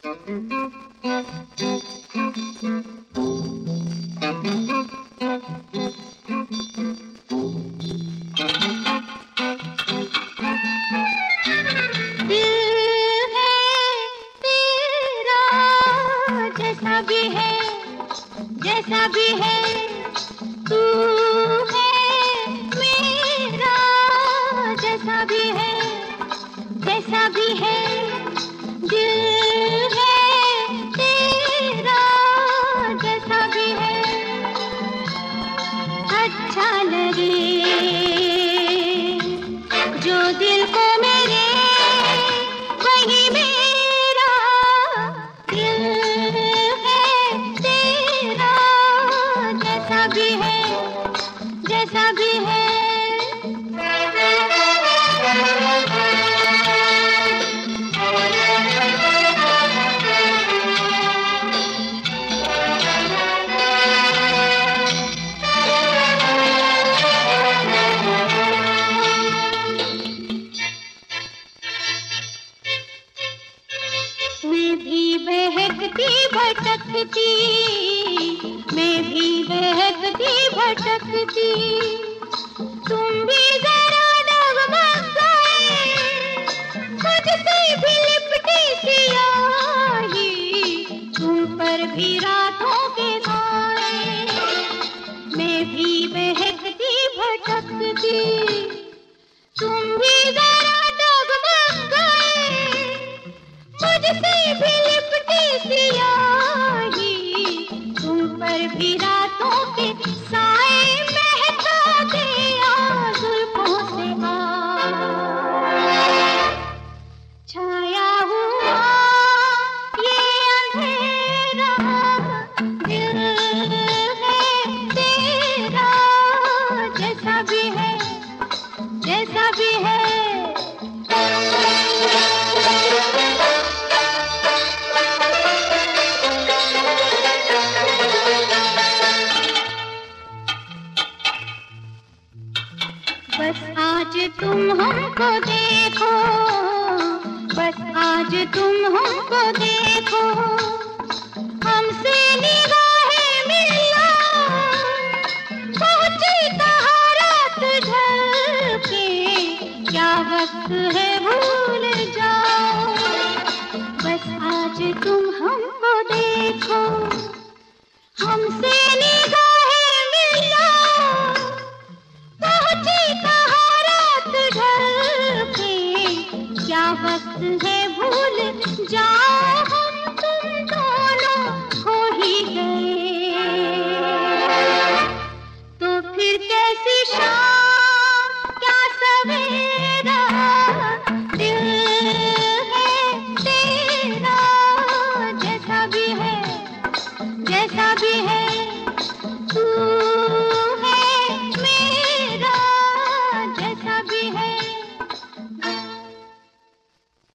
जैसा भी है, जैसा भी है, तू है मेरा। जैसा भी है, जैसा भी है, दिल है तेरा। जैसा भी है, अच्छा लगे जो दिल को मेरे, वही मेरा दिल है तेरा। जैसा भी है, जैसा भी है। मैं भी बहकती भटकती, मैं भी बहकती भटकती, तुम भी जरा डगमग गए। मुझसे भी लिपटी सियाही, तुम पर भी रातों के साए। मैं भी बहकती भटकती, तुम भी जरा डगमग गए। मुझसे भी लिपटी सियाही, तुम पर भी रातों के साए। महका दिया जुल्फों से छाया हुआ ये अंधेरा, दिल है तेरा। जैसा भी है, जैसा भी है। बस आज तुम हमको देखो, बस आज तुम हमको देखो। हमसे निगाहें मिला, पहुंची कहाँ रात ढल के। क्या वक्त है भूल जाओ, बस आज तुम हमको देखो। हमसे